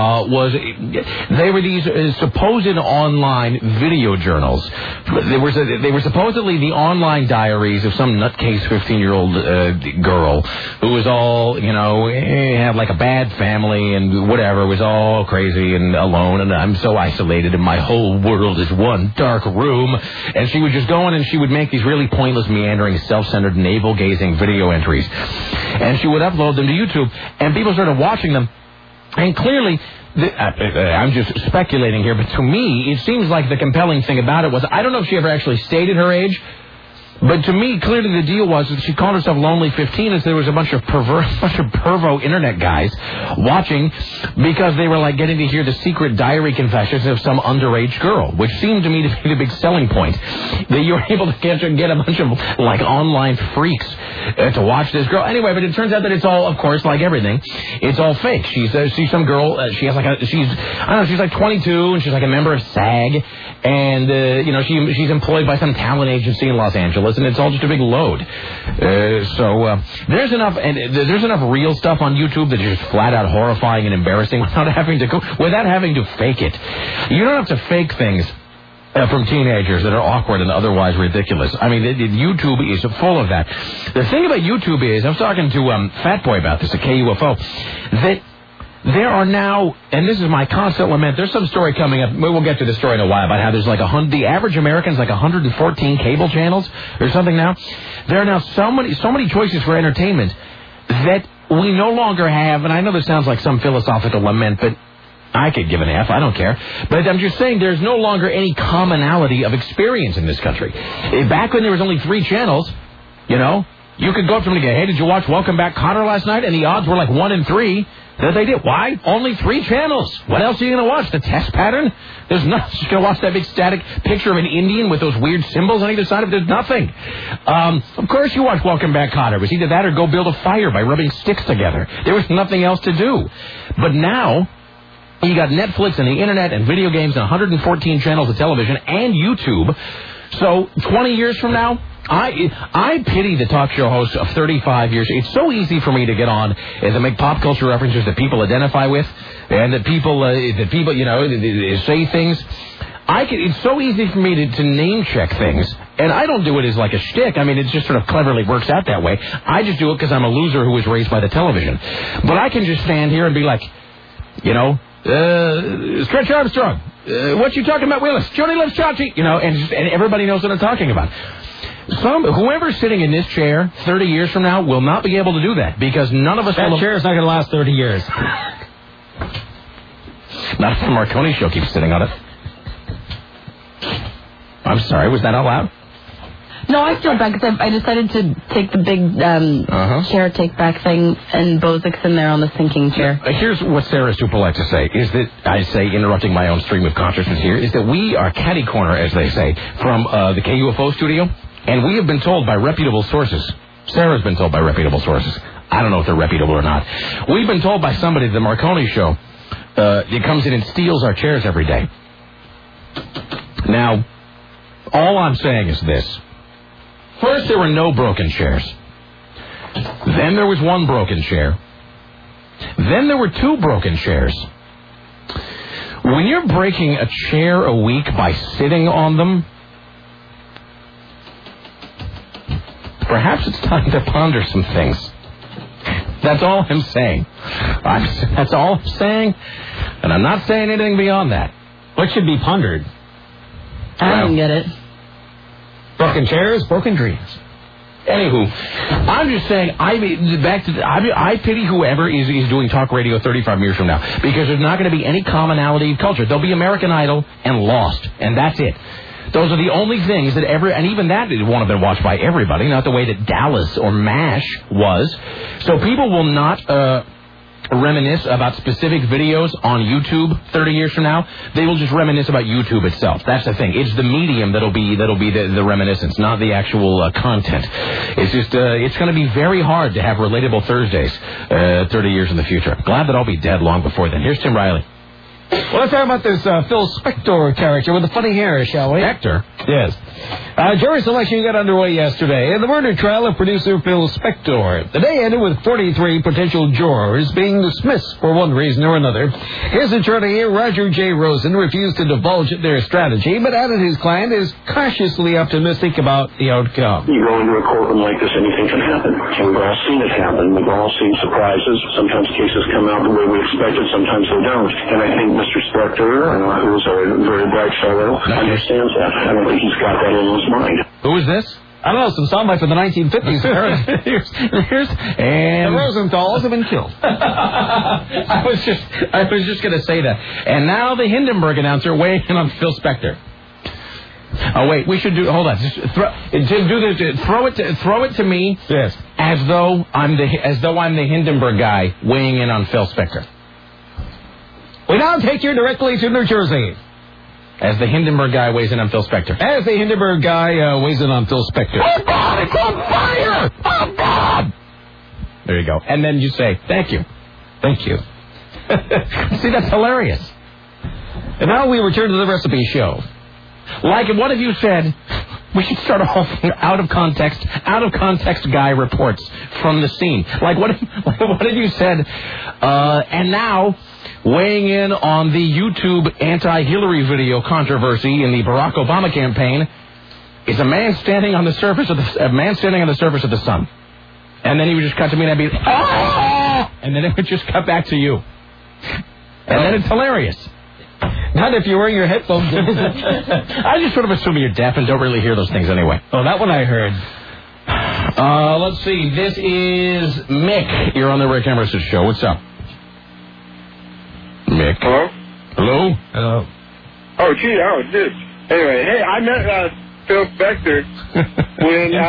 Speaker 1: they were these supposed online video journals. They were supposedly the online diaries of some nutcase 15-year-old girl who was all, had like a bad family and whatever, was all crazy and alone, and I'm so isolated and my whole world is one dark room. And she would just go in and she would make these really pointless, meandering, self-centered, navel-gazing video entries. And she would upload them to YouTube, and people started watching them. And clearly, I'm just speculating here, but to me, it seems like the compelling thing about it was, I don't know if she ever actually stated her age, but to me, clearly the deal was that she called herself Lonely 15, and there was a bunch of pervo internet guys watching because they were like getting to hear the secret diary confessions of some underage girl, which seemed to me to be the big selling point. That you were able to get a bunch of like online freaks to watch this girl. Anyway, but it turns out that it's all, of course, like everything, it's all fake. She's some girl. She's like 22, and she's like a member of SAG, and she's employed by some talent agency in Los Angeles. And it's all just a big load. There's enough real stuff on YouTube that is just flat out horrifying and embarrassing without having to fake it. You don't have to fake things from teenagers that are awkward and otherwise ridiculous. I mean, YouTube is full of that. The thing about YouTube is, I was talking to Fat Boy about this at KUFO, that there are now, and this is my constant lament, there's some story coming up, we'll get to the story in a while, about how there's like the average American's like 114 cable channels or something now. There are now so many choices for entertainment that we no longer have, and I know this sounds like some philosophical lament, but I could give an F, I don't care. But I'm just saying there's no longer any commonality of experience in this country. Back when there was only 3 channels, you could go up to them and go, hey, did you watch Welcome Back, Kotter last night? And the odds were like 1 in 3 that they did. Why? Only 3 channels. What else are you going to watch? The test pattern? There's nothing. You're going to watch that big static picture of an Indian with those weird symbols on either side of it? There's nothing. Of course you watch Welcome Back, Kotter. It was either that or go build a fire by rubbing sticks together. There was nothing else to do. But now, you got Netflix and the internet and video games and 114 channels of television and YouTube. So 20 years from now, I pity the talk show hosts of 35 years. It's so easy for me to get on and to make pop culture references that people identify with, and that people say things. It's so easy for me to name check things, and I don't do it as like a shtick. I mean, it just sort of cleverly works out that way. I just do it because I'm a loser who was raised by the television. But I can just stand here and be like, Stretch Armstrong, what you talking about, Willis? Johnny loves Chachi, and everybody knows what I'm talking about. Whoever's sitting in this chair 30 years from now will not be able to do that, because none of us...
Speaker 3: That chair is not going to last 30 years.
Speaker 1: Not if the Marconi show keeps sitting on it. I'm sorry, was that out loud?
Speaker 4: No, I feel bad because I decided to take the big chair take-back thing and Bozik's in there on the sinking chair.
Speaker 1: Here's what Sarah's too polite to say, is that, I say, interrupting my own stream of consciousness here, is that we are catty corner, as they say, from the KUFO studio, and we have been told by reputable sources, Sarah's been told by reputable sources, I don't know if they're reputable or not, we've been told by somebody at the Marconi show, it comes in and steals our chairs every day. Now, all I'm saying is this. First, there were no broken chairs. Then there was one broken chair. Then there were two broken chairs. When you're breaking a chair a week by sitting on them, perhaps it's time to ponder some things. That's all I'm saying. That's all I'm saying, and I'm not saying anything beyond that.
Speaker 3: What should be pondered?
Speaker 4: I don't get it.
Speaker 3: Broken chairs, broken dreams.
Speaker 1: Anywho, I'm just saying, I pity whoever is doing talk radio 35 years from now, because there's not going to be any commonality of culture. There'll be American Idol and Lost, and that's it. Those are the only things that and even that won't have been watched by everybody, not the way that Dallas or MASH was. So people will not reminisce about specific videos on YouTube 30 years from now. They will just reminisce about YouTube itself. That's the thing. It's the medium that'll be the reminiscence, not the actual content. It's just it's going to be very hard to have relatable Thursdays 30 years in the future. Glad that I'll be dead long before then. Here's Tim Riley.
Speaker 3: Well, let's talk about this Phil Spector character with the funny hair, shall we?
Speaker 1: Spector?
Speaker 3: Yes. Jury selection got underway yesterday in the murder trial of producer Phil Spector. The day ended with 43 potential jurors being dismissed for one reason or another. His attorney, Roger J. Rosen, refused to divulge their strategy, but added his client is cautiously optimistic about the outcome.
Speaker 9: You go into a courtroom like this, anything can happen. And we've all seen it happen. We've all seen surprises. Sometimes cases come out the way we expected, sometimes they don't. And I think Mr. Spector, who's a very bright fellow, understands that. I don't think he's got that in his mind.
Speaker 1: Who is this?
Speaker 3: I don't know, some soundbite from the 1950s.
Speaker 1: And
Speaker 3: the Rosenthal's have been killed.
Speaker 1: I was just going to say that. And now the Hindenburg announcer weighing in on Phil Spector. Oh wait, we should do. Hold on, just throw it to me.
Speaker 3: Yes,
Speaker 1: as though I'm the Hindenburg guy weighing in on Phil Spector.
Speaker 3: We now take you directly to New Jersey.
Speaker 1: As the Hindenburg guy weighs in on Phil Spector.
Speaker 3: As the Hindenburg guy weighs in on Phil Spector.
Speaker 1: Oh, God, it's on fire! Oh, God! There you go. And then you say, thank you. Thank you. See, that's hilarious.
Speaker 3: And now we return to the recipe show.
Speaker 1: Like, what have you said? We should start a whole thing out of context guy reports from the scene. Like, what have you said? And now, weighing in on the YouTube anti-Hillary video controversy in the Barack Obama campaign is a man standing on the surface of the sun. And then he would just cut to me and I'd be, ah! And then it would just cut back to you. And then it's hilarious.
Speaker 3: Not if you're wearing your headphones.
Speaker 1: I just sort of assume you're deaf and don't really hear those things anyway.
Speaker 3: Oh, that one I heard.
Speaker 1: Let's see. This is Mick. You're on the Rick Emerson Show. What's up? Mick.
Speaker 11: Hello?
Speaker 1: Hello?
Speaker 3: Hello.
Speaker 11: Oh, gee, dude. Anyway, hey, I met Phil Spector when, no.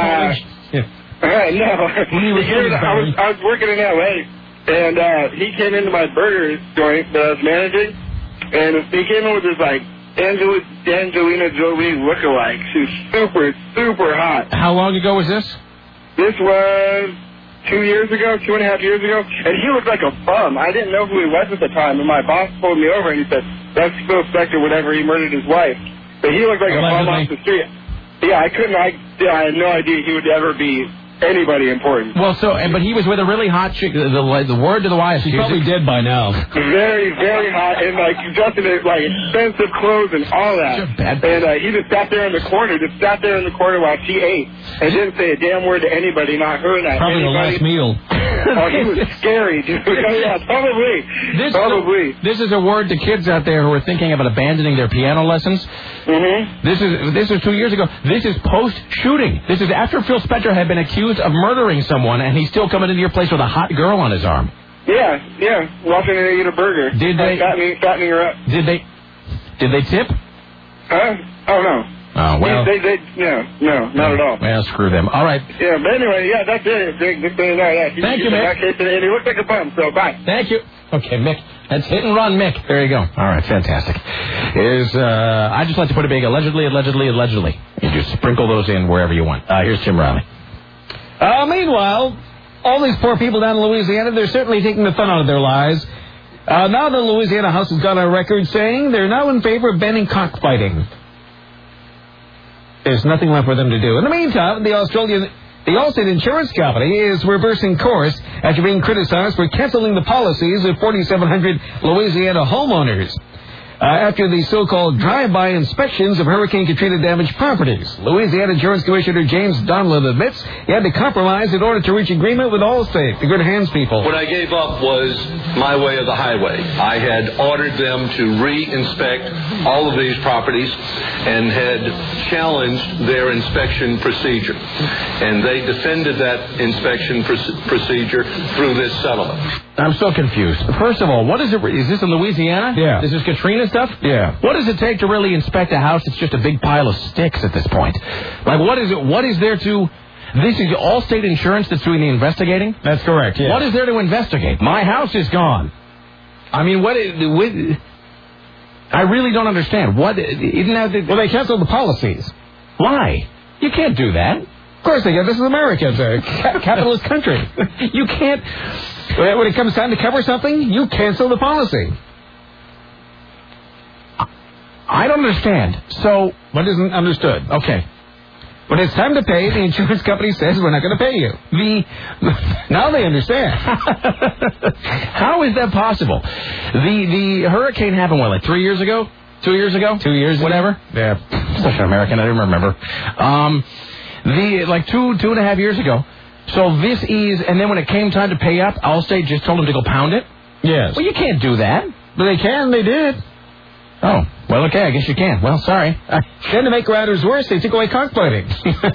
Speaker 11: I was working in L.A., and he came into my burger joint that I was managing, and he came in with this, like, Angelina Jolie lookalike. She's super, super hot.
Speaker 1: How long ago was this?
Speaker 11: This was 2.5 years ago, and he looked like a bum. I didn't know who he was at the time, and my boss pulled me over and he said, that's Phil Spector whenever he murdered his wife. But he looked like a bum off the street. Yeah, I had no idea he would ever be anybody important.
Speaker 1: Well, but he was with a really hot chick. The word to the wise.
Speaker 3: She's probably dead by now.
Speaker 11: Very, very hot, and dressed in expensive clothes and all that. And he just sat there in the corner, while she ate, and didn't say a damn word to anybody, not her, not
Speaker 3: probably
Speaker 11: anybody.
Speaker 3: The last meal.
Speaker 11: Oh, he was scary, dude. Yeah, probably.
Speaker 1: This is a word to kids out there who are thinking about abandoning their piano lessons.
Speaker 11: Mm-hmm.
Speaker 1: This is 2 years ago. This is post-shooting. This is after Phil Spector had been accused of murdering someone, and he's still coming into your place with a hot girl on his arm.
Speaker 11: Yeah. Walking in and eat a burger.
Speaker 1: Did they
Speaker 11: fattening her up?
Speaker 1: Did they tip?
Speaker 11: Huh? Oh no.
Speaker 1: Oh, well.
Speaker 11: No, not at all.
Speaker 1: Well, screw them. All right.
Speaker 11: Yeah, but anyway, yeah, that's it. Just so you know, yeah.
Speaker 1: Thank you, Mick.
Speaker 11: And he looks like a bum, so bye.
Speaker 1: Thank you. Okay, Mick. That's hit and run, Mick. There you go. All right, fantastic. I just like to put a big allegedly. You just sprinkle those in wherever you want. Here's Tim Riley.
Speaker 3: Meanwhile, all these poor people down in Louisiana, they're certainly taking the fun out of their lives. Now the Louisiana House has got a record saying they're now in favor of banning cockfighting. There's nothing left for them to do. In the meantime, the Allstate Insurance Company is reversing course after being criticized for canceling the policies of 4,700 Louisiana homeowners. After the so-called drive-by inspections of Hurricane Katrina damaged properties. Louisiana Insurance Commissioner James Donlan admits he had to compromise in order to reach agreement with Allstate, the good hands people.
Speaker 12: What I gave up was my way of the highway. I had ordered them to re-inspect all of these properties and had challenged their inspection procedure. And they defended that inspection procedure through this settlement.
Speaker 1: I'm so confused. First of all, what is it? Is this in Louisiana?
Speaker 3: Yeah.
Speaker 1: This is Katrina stuff?
Speaker 3: Yeah.
Speaker 1: What does it take to really inspect a house that's just a big pile of sticks at this point? Like, what is it? What is there to... This is Allstate Insurance that's doing the investigating?
Speaker 3: That's correct, yeah.
Speaker 1: What is there to investigate? My house is gone. I mean, I really don't understand. What... Isn't that...
Speaker 3: Well, they canceled the policies.
Speaker 1: Why? You can't do that.
Speaker 3: Of course they can. This is America. It's a capitalist country.
Speaker 1: You can't...
Speaker 3: When it comes time to cover something, you cancel the policy.
Speaker 1: I don't understand. So...
Speaker 3: What isn't understood?
Speaker 1: Okay.
Speaker 3: When it's time to pay, the insurance company says we're not going to pay you. Now they understand.
Speaker 1: How is that possible? The hurricane happened, what, like 3 years ago? 2 years ago?
Speaker 3: 2 years
Speaker 1: Whatever?
Speaker 3: Ago? Yeah.
Speaker 1: Such an American, I don't remember. Like two and a half years ago. So this is, and then when it came time to pay up, Allstate just told them to go pound it?
Speaker 3: Yes.
Speaker 1: Well, you can't do that.
Speaker 3: But they can, they did.
Speaker 1: Oh, well, okay, I guess you can. Well, sorry.
Speaker 3: Then to make matters worse, they took away cockfighting.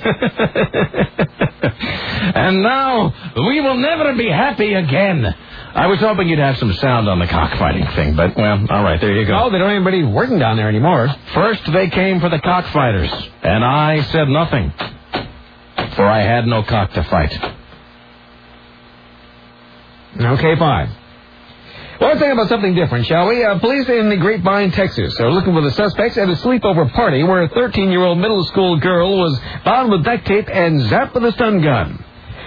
Speaker 1: And now, we will never be happy again. I was hoping you'd have some sound on the cockfighting thing, but, well, all right, there you go.
Speaker 3: Oh, they don't have anybody working down there anymore.
Speaker 1: First, they came for the cockfighters, and I said nothing, for I had no cock to fight.
Speaker 3: Okay, fine. Well, let's think about something different, shall we? Police in the Grapevine, Texas, are looking for the suspects at a sleepover party where a 13-year-old middle school girl was bound with duct tape and zapped with a stun gun.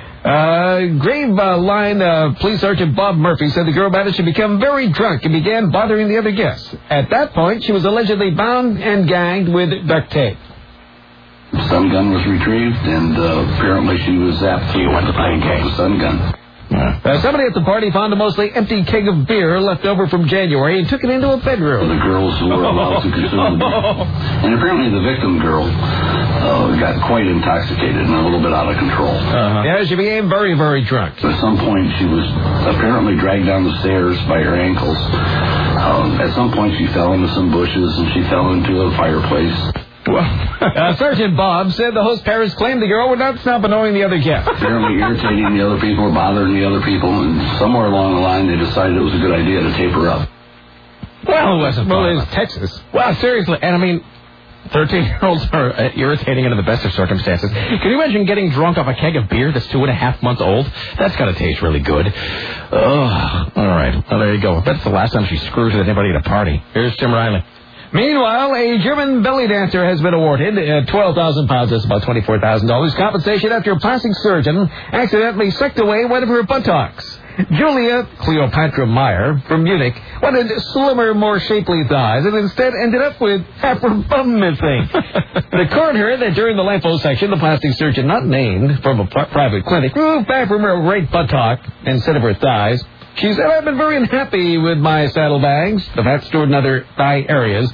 Speaker 3: Grapeline Police Sergeant Bob Murphy said the girl managed to become very drunk and began bothering the other guests. At that point, she was allegedly bound and gagged with duct tape.
Speaker 13: The stun gun was retrieved, and apparently she was zapped.
Speaker 1: He went to playing games.
Speaker 13: The stun gun.
Speaker 3: Somebody at the party found a mostly empty keg of beer left over from January and took it into a bedroom.
Speaker 13: The girls were allowed to consume the beer. And apparently the victim girl got quite intoxicated and a little bit out of control.
Speaker 3: Yeah, she became very, very drunk.
Speaker 13: At some point she was apparently dragged down the stairs by her ankles. At some point she fell into some bushes and she fell into a fireplace.
Speaker 3: Well, Sergeant Bob said the host parents claimed the girl would not stop annoying the other guests.
Speaker 13: Apparently irritating the other people, bothering the other people, and somewhere along the line they decided it was a good idea to tape her up.
Speaker 1: Well, it wasn't fun.
Speaker 3: Well, it was Texas.
Speaker 1: Well, seriously, and I mean, 13-year-olds are irritating under the best of circumstances. Can you imagine getting drunk off a keg of beer that's 2.5 months old? That's got to taste really good. Oh, all right. Well, there you go. That's the last time she screws with anybody at a party. Here's Tim Riley.
Speaker 3: Meanwhile, a German belly dancer has been awarded £12,000, that's about $24,000, compensation after a plastic surgeon accidentally sucked away one of her buttocks. Julia Cleopatra Meyer from Munich wanted slimmer, more shapely thighs and instead ended up with half her bum missing. The court heard that during the liposuction, the plastic surgeon, not named, from a private clinic, removed back from her right buttock instead of her thighs. She said, I've been very unhappy with my saddlebags, the fat stored in other thigh areas.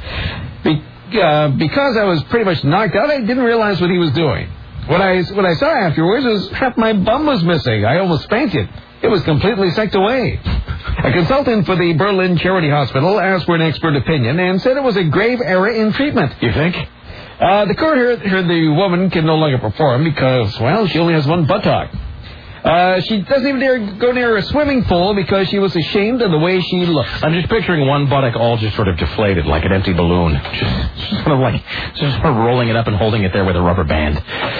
Speaker 3: Because I was pretty much knocked out, I didn't realize what he was doing. What I saw afterwards was half my bum was missing. I almost fainted. It was completely sucked away. A consultant for the Berlin Charity Hospital asked for an expert opinion and said it was a grave error in treatment.
Speaker 1: You think?
Speaker 3: The court heard the woman can no longer perform because, well, she only has one buttock. She doesn't even dare go near a swimming pool because she was ashamed of the way she looked.
Speaker 1: I'm just picturing one buttock all just sort of deflated like an empty balloon. Just sort of rolling it up and holding it there with a rubber band.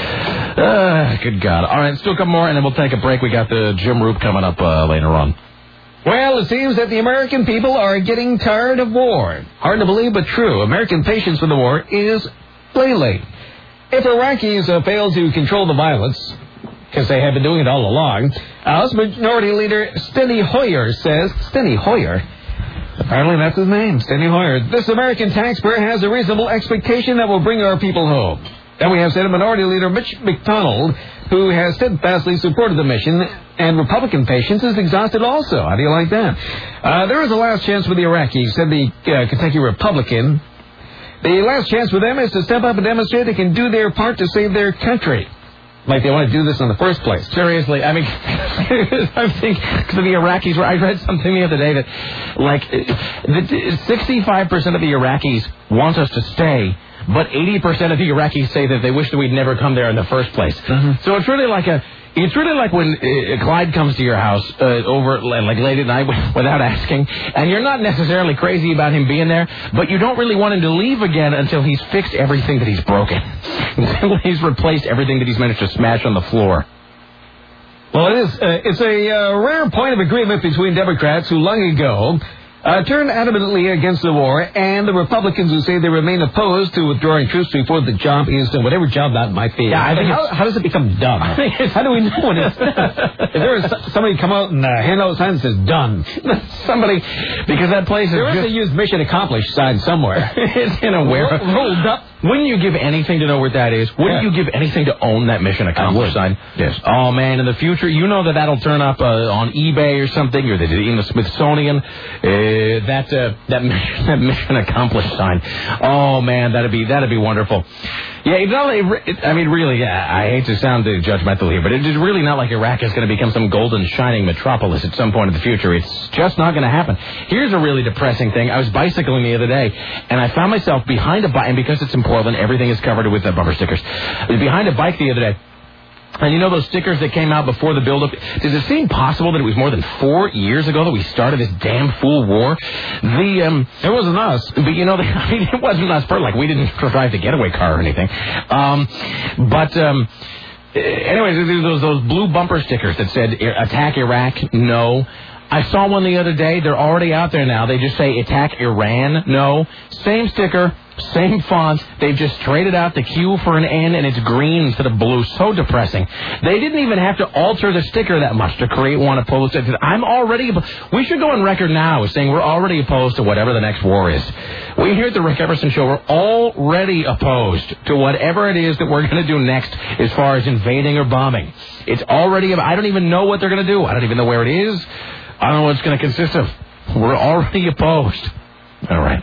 Speaker 1: Good God. All right, still a couple more, and then we'll take a break. We got the Jim Roop coming up later on.
Speaker 3: Well, it seems that the American people are getting tired of war. Hard to believe, but true. American patience for the war is flailing. If Iraqis fail to control the violence, because they have been doing it all along, House Minority Leader Steny Hoyer says, Steny Hoyer? Apparently that's his name, Steny Hoyer. This American taxpayer has a reasonable expectation that will bring our people home. Then we have Senate Minority Leader Mitch McDonald, who has steadfastly supported the mission, and Republican patience is exhausted also. How do you like that? There is a last chance for the Iraqis, said the Kentucky Republican. The last chance for them is to step up and demonstrate they can do their part to save their country. Like they want to do this in the first place.
Speaker 1: Seriously, I mean, I think to the Iraqis, I read something the other day that, like, 65% of the Iraqis want us to stay, but 80% of the Iraqis say that they wish that we'd never come there in the first place. Mm-hmm. So it's really like when Clyde comes to your house over like late at night without asking, and you're not necessarily crazy about him being there, but you don't really want him to leave again until he's fixed everything that he's broken, until he's replaced everything that he's managed to smash on the floor.
Speaker 3: Well, it's a rare point of agreement between Democrats who long ago turned adamantly against the war, and the Republicans who say they remain opposed to withdrawing troops before the job is done, whatever job that might be.
Speaker 1: Yeah, I think
Speaker 3: how does it become done? How do we know when it's done? If there was somebody come out and hand out signs that says done.
Speaker 1: Somebody, because that place is
Speaker 3: there is a used mission accomplished sign somewhere.
Speaker 1: It's in a warehouse.
Speaker 3: Rolled up.
Speaker 1: Wouldn't you give anything to know where that is? Wouldn't you give anything to own that mission accomplished sign?
Speaker 3: Yes.
Speaker 1: Oh, man, in the future, you know that'll turn up on eBay or something, or in the Smithsonian. That mission accomplished sign. Oh, man, that'd be wonderful. Yeah, really, I hate to sound judgmental here, but it's really not like Iraq is going to become some golden shining metropolis at some point in the future. It's just not going to happen. Here's a really depressing thing. I was bicycling the other day, and I found myself behind a bike, and because it's in Portland, everything is covered with bumper stickers. I was behind a bike the other day. And you know those stickers that came out before the build-up? Does it seem possible that it was more than 4 years ago that we started this damn fool war?
Speaker 3: It wasn't us.
Speaker 1: But you know, it wasn't us. We didn't drive the getaway car or anything. Anyways, those blue bumper stickers that said attack Iraq, no. I saw one the other day. They're already out there now. They just say attack Iran, no. Same sticker. Same font. They've just traded out the Q for an N, and it's green instead of blue. So depressing. They didn't even have to alter the sticker that much to create one opposed to. We should go on record now as saying we're already opposed to whatever the next war is. We here at the Rick Everson Show, we're already opposed to whatever it is that we're going to do next as far as invading or bombing. It's already. I don't even know what they're going to do. I don't even know where it is. I don't know what it's going to consist of. We're already opposed. All right.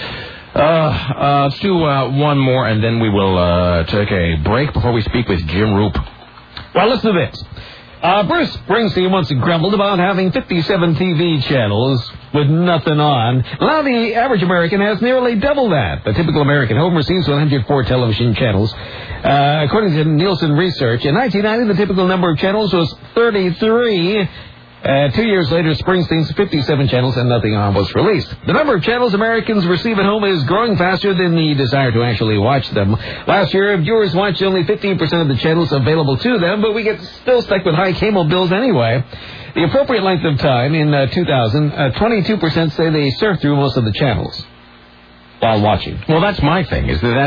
Speaker 1: Let's do one more, and then we will take a break before we speak with Jim Roop.
Speaker 3: Well, listen to this. Bruce Springsteen once grumbled about having 57 TV channels with nothing on. Now the average American has nearly double that. The typical American home receives 104 television channels. According to Nielsen research, in 1990, the typical number of channels was 33. 2 years later, Springsteen's 57 channels and nothing on was released. The number of channels Americans receive at home is growing faster than the desire to actually watch them. Last year, viewers watched only 15% of the channels available to them, but we get still stuck with high cable bills anyway. The appropriate length of time in 2000, 22% say they surf through most of the channels while watching.
Speaker 1: Well, that's my thing. Lana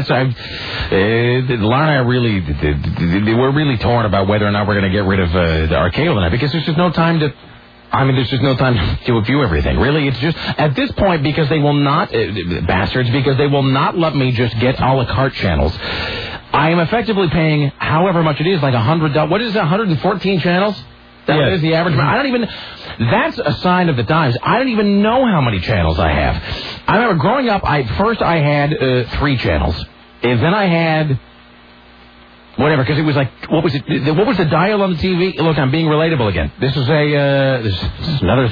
Speaker 1: and I we're really torn about whether or not we're going to get rid of our cable tonight, because there's just no time to. There's just no time to view everything. Really, it's just, at this point, because they will not, bastards, because they will not let me just get a la carte channels. I am effectively paying however much it is, like $100. What is it, 114 channels? That is the average. That's a sign of the times. I don't even know how many channels I have. I remember growing up, first I had 3 channels. And then I had whatever, because it was like, what was the dial on the TV? Look, I'm being relatable again. This is another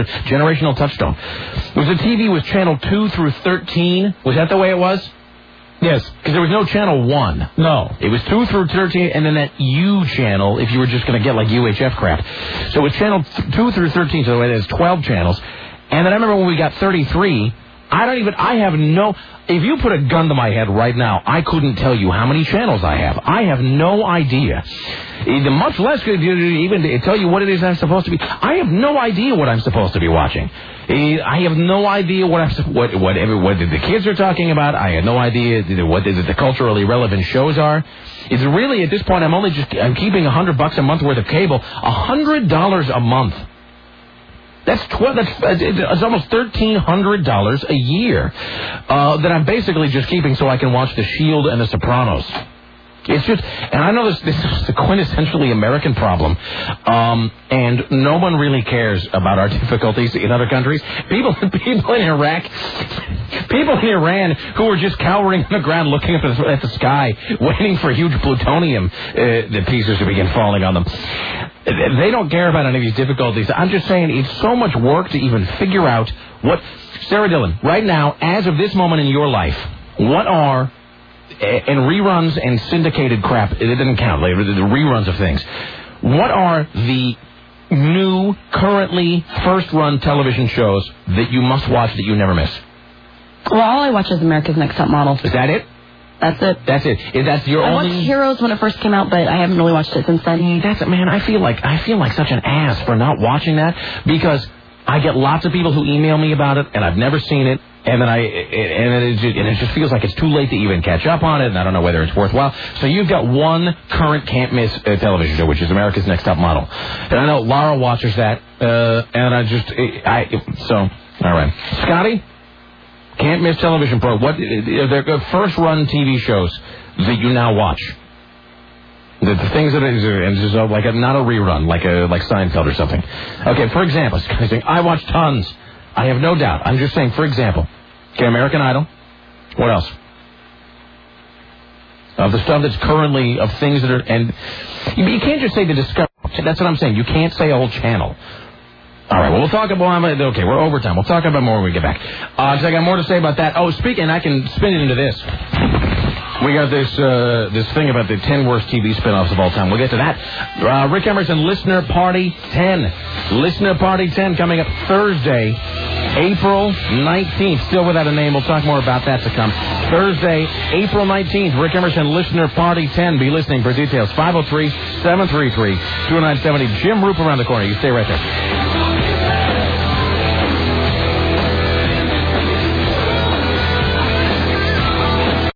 Speaker 1: generational touchstone. The TV was channel 2 through 13. Was that the way it was? Yes, because there was no channel 1.
Speaker 3: No.
Speaker 1: It was 2 through 13, and then that U channel, if you were just going to get like UHF crap. So it was channel 2 through 13, so it has 12 channels. And then I remember when we got 33, if you put a gun to my head right now, I couldn't tell you how many channels I have. I have no idea. Much less could even tell you what it is I'm supposed to be. I have no idea what I'm supposed to be watching. I have no idea what the kids are talking about. I have no idea what the culturally relevant shows are. It's really, at this point, I'm keeping $100 a month worth of cable. $100 a month. That's almost $1,300 a year that I'm basically just keeping so I can watch The Shield and The Sopranos. It's just, and I know this is a quintessentially American problem, and no one really cares about our difficulties in other countries. People in Iraq, people in Iran who are just cowering on the ground looking up at the sky, waiting for huge plutonium the pieces to begin falling on them. They don't care about any of these difficulties. I'm just saying it's so much work to even figure out what... Sarah Dillon, right now, as of this moment in your life, what are... And reruns and syndicated crap, it didn't count, like the reruns of things. What are the new, currently first-run television shows that you must watch that you never miss?
Speaker 4: Well, all I watch is America's Next Top Model.
Speaker 1: Is that it?
Speaker 4: That's it.
Speaker 1: That's it. That's your only...
Speaker 4: I watched Heroes when it first came out, but I haven't really watched it since then.
Speaker 1: That's it, man. I feel like such an ass for not watching that because I get lots of people who email me about it, and I've never seen it, and then it just feels like it's too late to even catch up on it, and I don't know whether it's worthwhile. So you've got one current can't-miss television show, which is America's Next Top Model, and I know Laura watches that, and all right, Scotty. Can't miss television pro. What they're first-run TV shows that you now watch? The things that is like not a rerun, like Seinfeld or something. Okay, for example, I watch tons. I have no doubt. I'm just saying, for example, okay, American Idol. What else? Of the stuff that's currently of things that are, and you can't just say the Discovery. That's what I'm saying. You can't say a whole channel. All right, well, we'll talk about... Okay, we're overtime. We'll talk about more when we get back. Because I got more to say about that. Oh, speaking, I can spin it into this. We got this thing about the 10 worst TV spinoffs of all time. We'll get to that. Rick Emerson, Listener Party 10. Listener Party 10 coming up Thursday, April 19th. Still without a name. We'll talk more about that to come. Thursday, April 19th. Rick Emerson, Listener Party 10. Be listening for details. 503-733-2970. Jim Roop around the corner. You stay right there.